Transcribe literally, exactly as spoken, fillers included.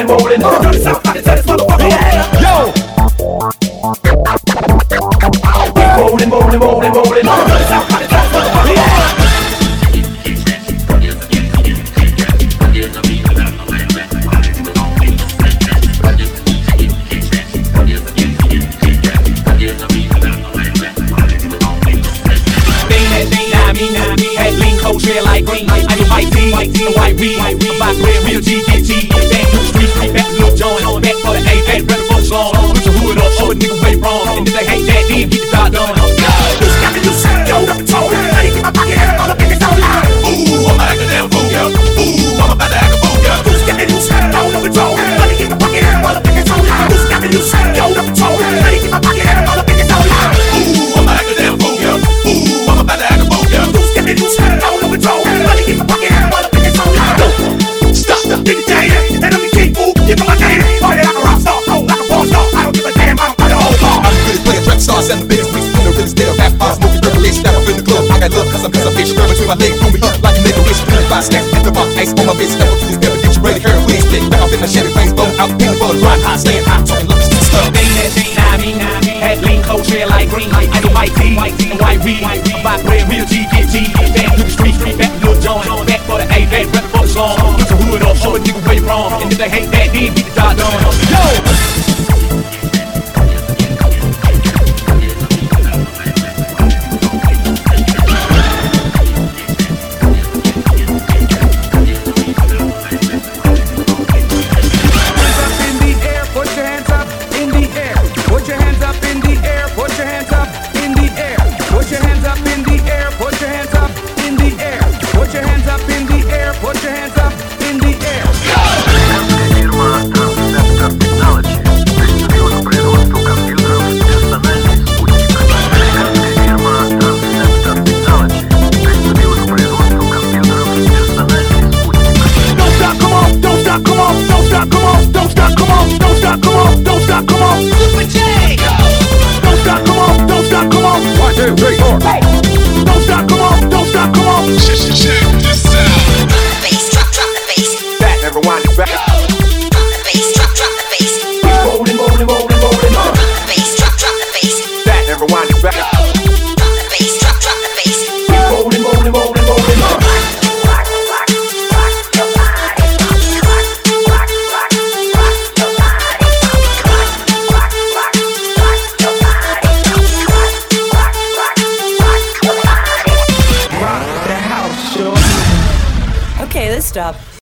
rolling, rolling. Dirty South, I can tell this motherfucker. Yo. Keep rolling, rolling, rolling, rolling. Dirty South, I can tell this motherfucker. Trail like green, I do white tea, white tea, white weed. I'm about red, real G, get G. Back to the street, street, back to Lil Jon. Back for the A, back, ready for the song. Put your hood up, show a nigga way wrong. And if they hate that, then get the job done. This got me loose, yo, up and toe. Let me get my pocket hair, all up in this old line. Ooh, I'm like a damn fool, yeah. Ooh, I'm about to act a fool, yeah. This got me loose, yo, up and toe. Let me get my pocket hair, all up in this old line. This got me loose, yo, up and toe. Let me get my pocket hair, all up in this old line. Ooh, I'm like a damn fool, yeah. Ooh, I'm about to act a fool, yeah. This got me loose, yo, up and toe. Keep my pocket hair, all up in this whole line. Stop, get it down, and let me keep moving. Give me my name, party like a rock star, oh, like a porn star. I don't give a damn, I don't play the whole bar. I'm good at playing track stars and the biggest freaks. You know, really still half bars, smoking revelation. Now I'm in the club, I got love, cause I'm cause I'm bitch. Girl between my legs, throw me up like a nigga wish. Five stacks at the bar, ice on my bitch. Step up to this devil, get you ready, hair, please. Split back off in my Chevy, brains blown out, in the bud, ride high, staying high, talking love, still stuff. They had G, I mean, I mean, had lean, cold, trail like green. I do white tea, white tea, white weed. I'm about red, real G, get G. Back to the street, street, back to Lil Jon. Back for the A, back, ready for the song. Put your hood up, show a nigga way wrong. And if they hate that, then get the job done. Yo! Okay, let's stop.